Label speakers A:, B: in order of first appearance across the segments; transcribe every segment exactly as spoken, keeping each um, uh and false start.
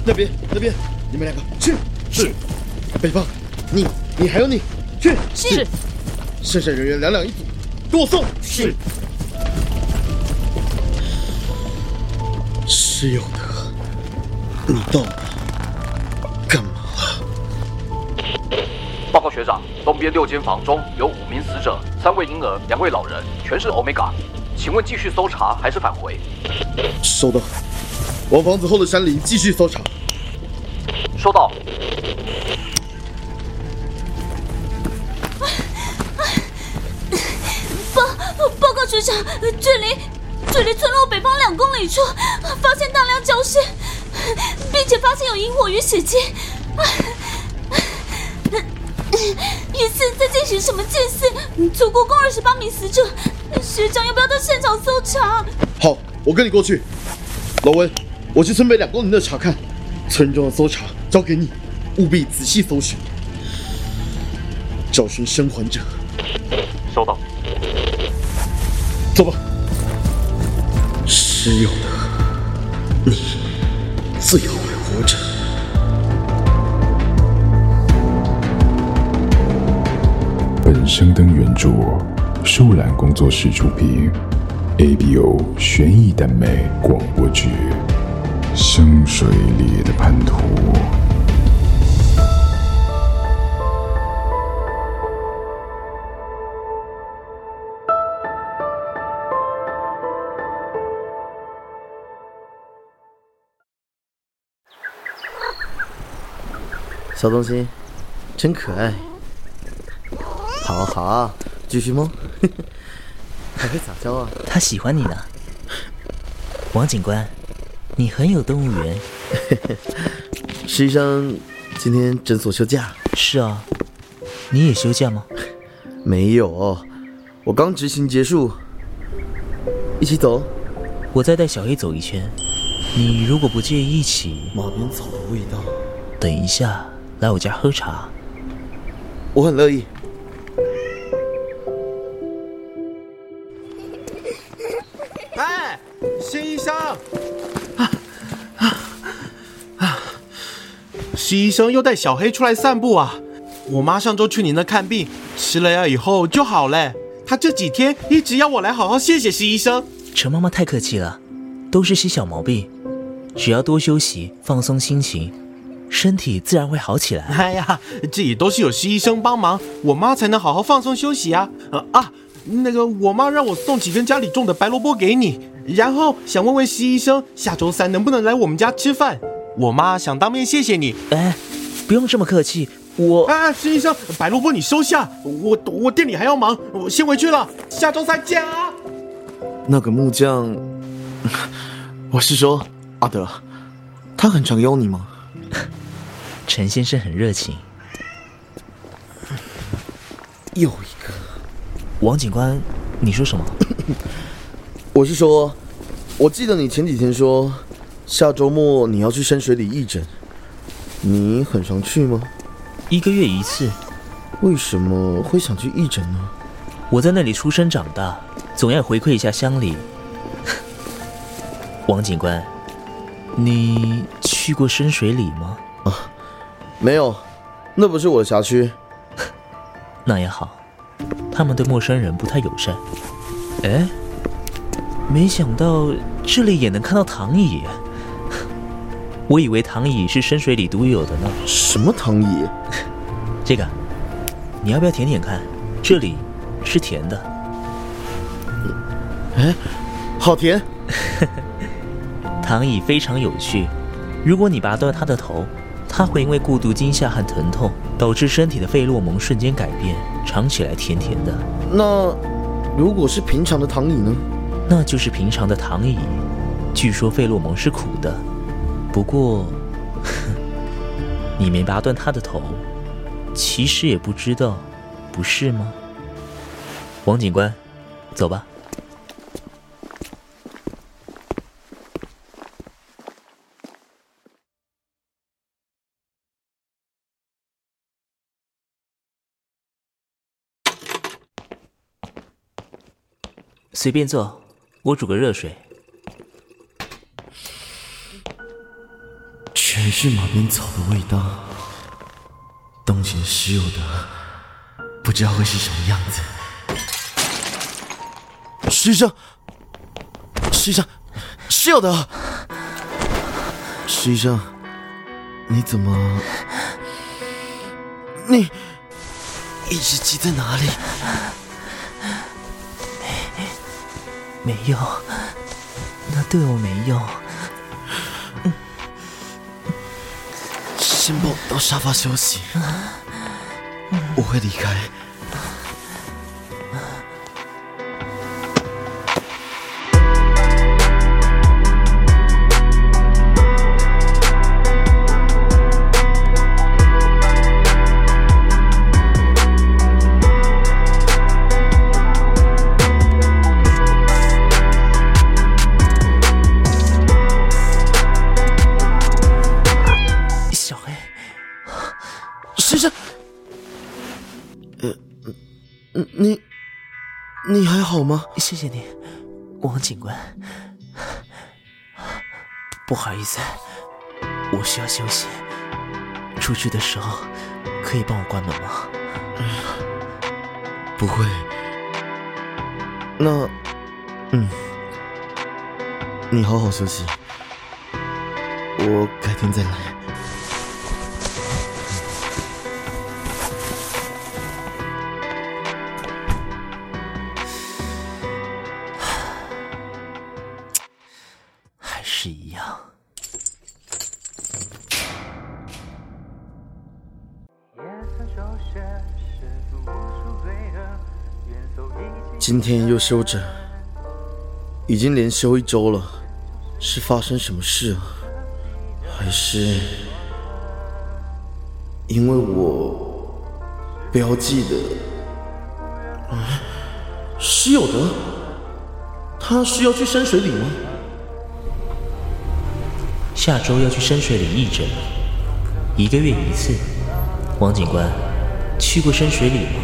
A: 那边那边，你们两个去。
B: 是。
A: 北方，你你还有你去。
B: 是。
A: 剩下人员两两一组，给我送。
B: 是。
A: 石有德，你到底干嘛了？
C: 报告学长，东边六间房中有五名死者，三位婴儿，两位老人，全是 Omega。请问继续搜查还是返回？
A: 收到。往房子后的山林继续搜查。
C: 收到。
D: 报报告学长，距离距离村落北方两公里处发现大量焦尸，并且发现有萤火与血迹，疑似在进行什么祭祀。足国共二十八名死者，学长要不要到现场搜查？
A: 好，我跟你过去。老温，我去村北两公里内查看，村中的搜查交给你，务必仔细搜寻，找寻生还者。
C: 收到。
A: 走吧。石有德，你最后还活着。
E: 本声灯原著，树懒工作室出品 ，A B O 悬疑耽美广播剧《深水里的叛徒》。
F: 小东西，真可爱。好好，继续摸，还会撒娇啊！
B: 他喜欢你呢。王警官，你很有动物园。
F: 实际上，今天诊所休假。
B: 是啊，你也休假吗？
F: 没有，我刚执行结束。一起走。
B: 我再带小黑走一圈，你如果不介意一起。
F: 马鞭草的味道。
B: 等一下来我家喝茶。
F: 我很乐意。
G: 哎，施医生！啊啊啊！施医生又带小黑出来散步啊！我妈上周去你那看病，吃了药以后就好了。她这几天一直要我来好好谢谢施医生。
B: 陈妈妈太客气了，都是些小毛病，只要多休息，放松心情，身体自然会好起来。
G: 哎呀，这也都是有施医生帮忙，我妈才能好好放松休息啊！呃啊，那个我妈让我送几根家里种的白萝卜给你，然后想问问施医生，下周三能不能来我们家吃饭？我妈想当面谢谢你。
B: 哎，不用这么客气，我……
G: 啊，施医生，白萝卜你收下，我我店里还要忙，我先回去了，下周三见啊！
F: 那个木匠，我是说阿德，他很常邀你吗？
B: 陈先生很热情。
F: 又一个。
B: 王警官，你说什么？
F: 我是说，我记得你前几天说下周末你要去深水里义诊，你很常去吗？
B: 一个月一次。
F: 为什么会想去义诊呢？
B: 我在那里出生长大，总要回馈一下乡里。王警官，你去过深水里吗？
F: 啊，没有，那不是我的辖区。
B: 那也好，他们对陌生人不太友善。哎，没想到这里也能看到躺椅，我以为躺椅是深水里独有的呢。
F: 什么躺椅？
B: 这个，你要不要舔舔看？这里是甜的。
F: 哎，好甜。
B: 躺椅非常有趣，如果你拔断它的头，它会因为过度惊吓和疼痛，导致身体的费洛蒙瞬间改变，尝起来甜甜的。
F: 那如果是平常的躺椅呢？
B: 那就是平常的躺椅，据说费洛蒙是苦的。不过，你没拔断它的头，其实也不知道，不是吗？王警官，走吧。随便坐，我煮个热水。
F: 全全是马鞭草的味道。冻结石有德，不知道会是什么样子。石医生，石医生，石有德，石医生，你怎么？你一只鸡在哪里？
B: 没没用，那对我没用。
F: 嗯，先抱我到沙发休息，我会离开。你，你还好吗？
B: 谢谢你，王警官。不好意思，我需要休息。出去的时候可以帮我关门吗？
F: 不会。那，嗯，你好好休息，我改天再来。
B: 是一样。
F: 今天又休整，已经连休一周了，是发生什么事了？还是因为我标记的？啊，石有德，他是要去深水里吗？
B: 下周要去深水里义诊，一个月一次。王警官，去过深水里吗？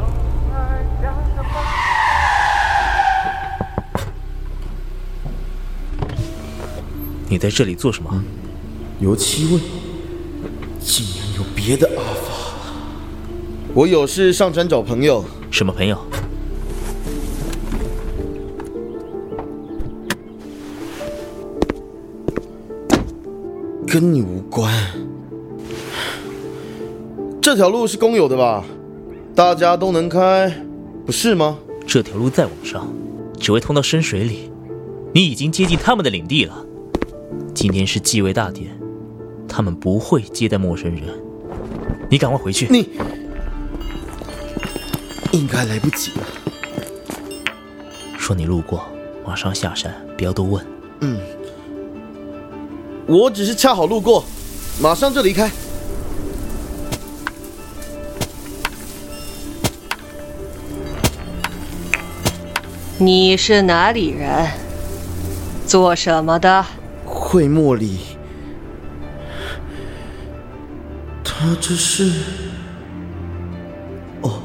B: 你在这里做什么？嗯、
F: 油漆味，竟然有别的阿法。我有事上山找朋友。
B: 什么朋友？
F: 跟你无关。这条路是公有的吧？大家都能开，不是吗？
B: 这条路再往上，只会通到深水里。你已经接近他们的领地了。今天是继位大典，他们不会接待陌生人。你赶快回去。
F: 你应该来不及了。
B: 说你路过，马上下山，不要多问。
F: 嗯。我只是恰好路过，马上就离开。
H: 你是哪里人？做什么的？
F: 会茉莉。他这是……哦，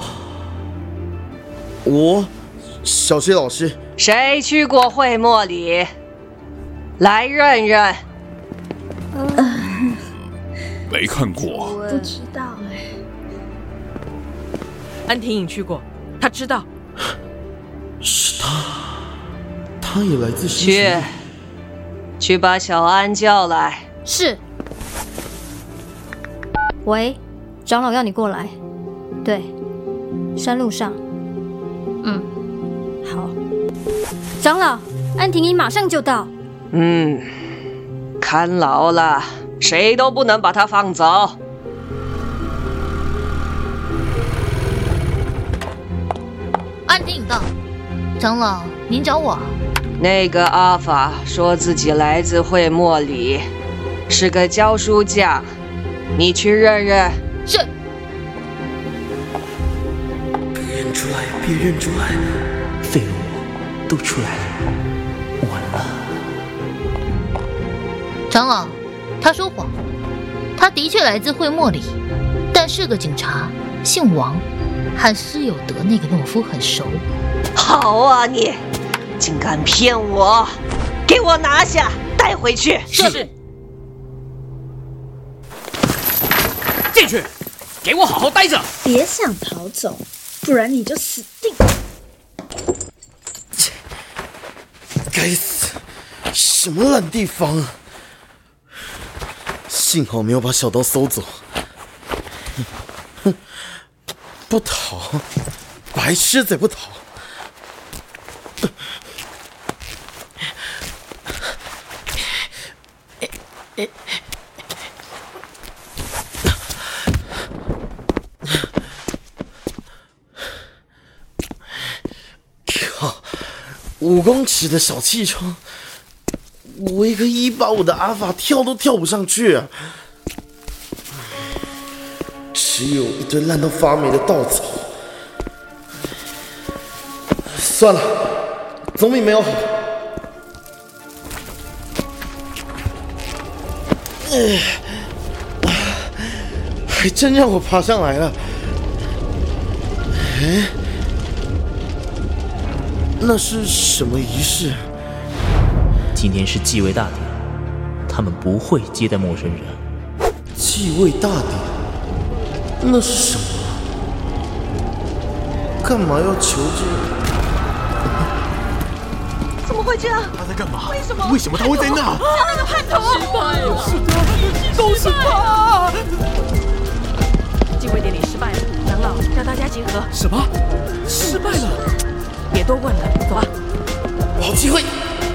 F: 我小谢老师。
H: 谁去过会茉莉？来认认。
E: 嗯，没看过，
D: 不知道哎。
I: 安婷颖去过，她知道。
F: 是他，他也来自
H: 去，去把小安叫来。
J: 是。喂，长老要你过来。对，山路上。嗯，好。长老，安婷颖马上就到。
H: 嗯。看牢了，谁都不能把他放走。
D: 安婷颖到，长老，您找我？
H: 那个阿法说自己来自会茉莉，是个教书匠，你去认认。
D: 是。
F: 别认出来，别认出来，
B: 废物都出来了，完了。
D: 长老，他说谎，他的确来自会茉莉，但是个警察，姓王，和施有德那个懦夫很熟。
H: 好啊你，竟敢骗我！给我拿下，带回去。
I: 是。
K: 进去，给我好好待着！
L: 别想逃走，不然你就死定！
F: 该死，什么烂地方啊！幸好没有把小刀搜走。哼，不逃，白痴仔不逃。靠，五公尺的小气窗，我一个一八五的阿法跳都跳不上去啊！只有一堆烂到发霉的稻草。算了，总比没有好。哎，还真让我爬上来了。哎，那是什么仪式？
B: 今天是继位大典，他们不会接待陌生人。
F: 继位大典？那是什么？干嘛要求这个？
M: 怎么会这样？
G: 他在干嘛？
M: 为什么？
G: 为什么他会在那？
M: 他那个叛徒！
I: 失败了！
G: 是的，都是他！
I: 继位典礼失败了，长老让大家集合。
G: 什么？失败了？
I: 别多问了，走吧。
F: 好机会！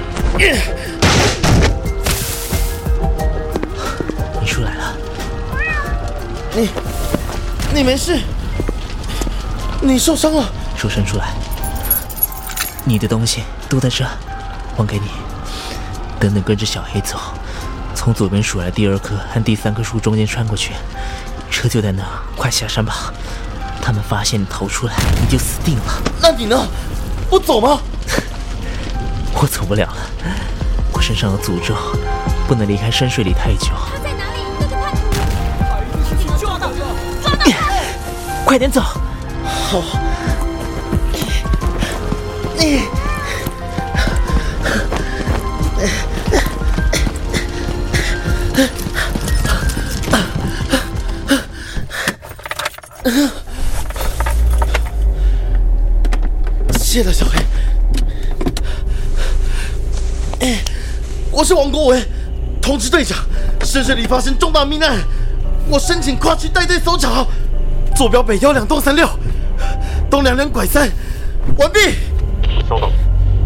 B: 你出来了。
F: 你，你没事？你受伤了？
B: 手伸出来。你的东西都在这，还给你。等等，跟着小黑走，从左边数来第二棵和第三棵树中间穿过去，车就在那儿，快下山吧。他们发现你逃出来，你就死定了。
F: 那你呢？不走吗？
B: 我走不了了，我身上有诅咒，不能离开深水里太久。
D: 他在哪里？那个叛徒！一定要抓到他！抓到他！
B: 快点走！
F: 好。你。谢了，小黑。哎，我是王国维，通知队长，深水里发生重大命案，我申请跨区带队搜查，坐标北幺两栋三六，东两两拐三，完毕。
N: 收到。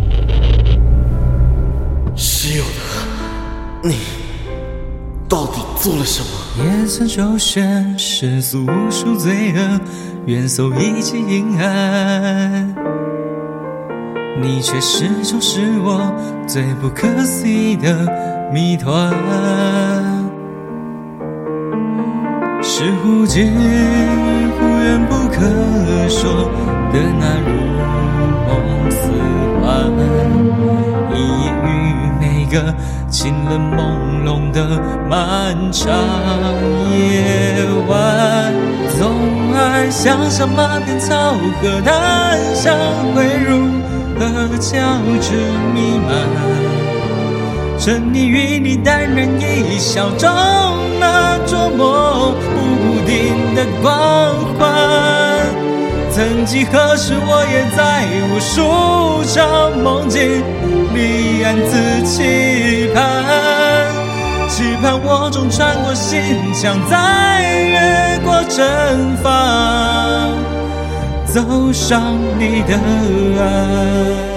F: 石有德，你到底做了什么？
O: 夜色周旋，世俗无数罪恶，愿搜一切阴暗。你却始终是我最不可思议的谜团，是忽近忽远不可说的那如梦似幻，一眼于每个清冷朦胧的漫长夜晚，总爱想象马鞭草和檀香汇入和交织弥漫，沉溺于你淡然一笑中那捉摸不定的光环。曾几何时，我也在无数场梦境里暗自期盼，期盼我终穿过心墙，再越过阵法，走上你的岸。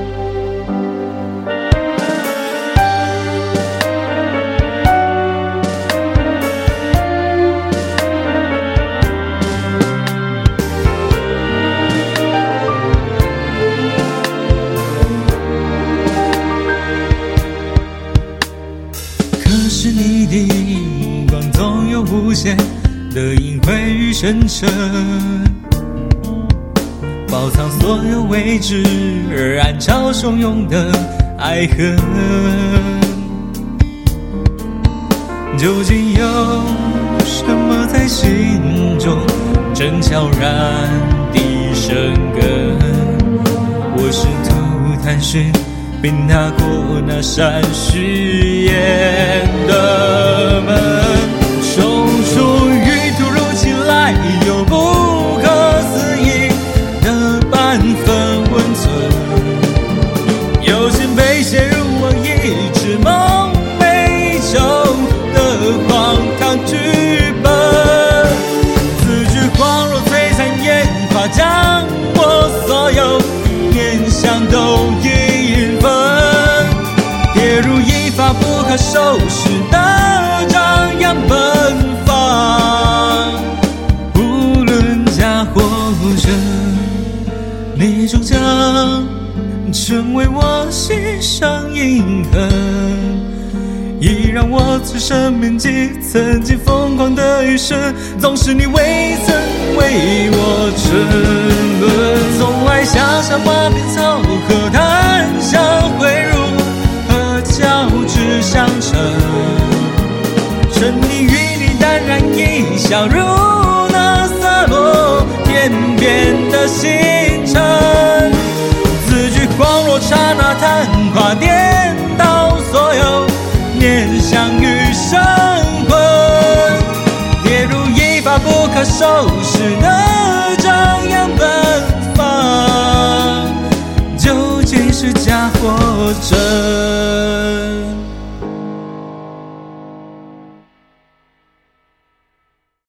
O: 可是你的目光总有无限的隐晦与深沉，包藏所有未知而暗潮汹涌的爱恨。究竟有什么在心中正悄然地生根？我试图探寻，并踏过那扇虚掩的门，冲出于突然样都一分，跌入一发不可收拾的张扬奔放。无论假或真，你终将成为我心上印痕，已让我此生铭记曾经疯狂的一生，总是你未曾为我沉沦。从爱像像花片草和檀香汇入，和交织相成，沉溺于你淡然一笑，如那洒落天边的星辰。字句恍若刹那昙花跌